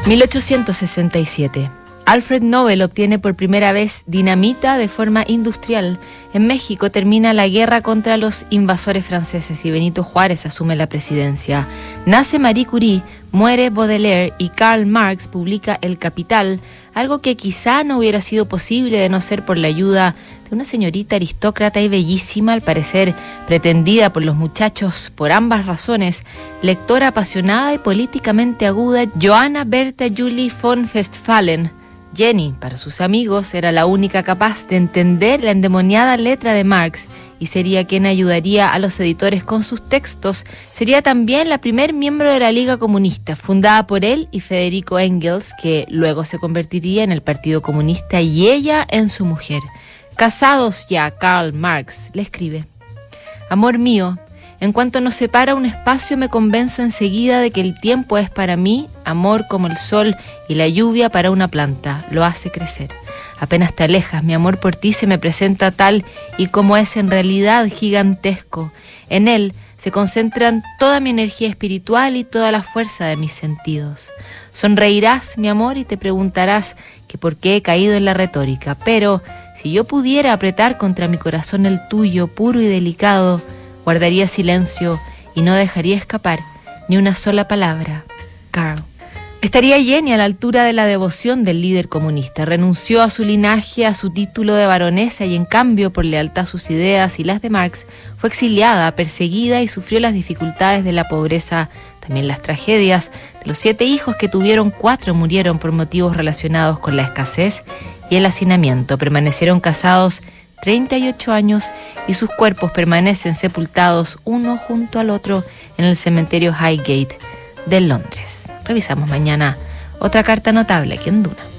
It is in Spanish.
1867. Alfred Nobel obtiene por primera vez dinamita de forma industrial. En México termina la guerra contra los invasores franceses y Benito Juárez asume la presidencia. Nace Marie Curie, muere Baudelaire y Karl Marx publica El Capital, algo que quizá no hubiera sido posible de no ser por la ayuda de una señorita aristócrata y bellísima, al parecer pretendida por los muchachos por ambas razones, lectora apasionada y políticamente aguda, Johanna Bertha Julie von Westphalen. Jenny, para sus amigos, era la única capaz de entender la endemoniada letra de Marx y sería quien ayudaría a los editores con sus textos. Sería también la primer miembro de la Liga Comunista, fundada por él y Federico Engels, que luego se convertiría en el Partido Comunista, y ella en su mujer. Casados ya, Karl Marx le escribe: amor mío, en cuanto nos separa un espacio me convenzo enseguida de que el tiempo es para mí amor como el sol y la lluvia para una planta, lo hace crecer. Apenas te alejas, mi amor por ti se me presenta tal y como es en realidad gigantesco. En él se concentran toda mi energía espiritual y toda la fuerza de mis sentidos. Sonreirás, mi amor, y te preguntarás que por qué he caído en la retórica, pero si yo pudiera apretar contra mi corazón el tuyo, puro y delicado, guardaría silencio y no dejaría escapar ni una sola palabra. Karl. Estaría Jenny a la altura de la devoción del líder comunista. Renunció a su linaje, a su título de baronesa y en cambio, por lealtad a sus ideas y las de Marx, fue exiliada, perseguida y sufrió las dificultades de la pobreza, también las tragedias. De los 7 hijos que tuvieron, 4 murieron por motivos relacionados con la escasez y el hacinamiento. Permanecieron casados 38 años y sus cuerpos permanecen sepultados uno junto al otro en el cementerio Highgate de Londres. Revisamos mañana otra carta notable aquí en Duna.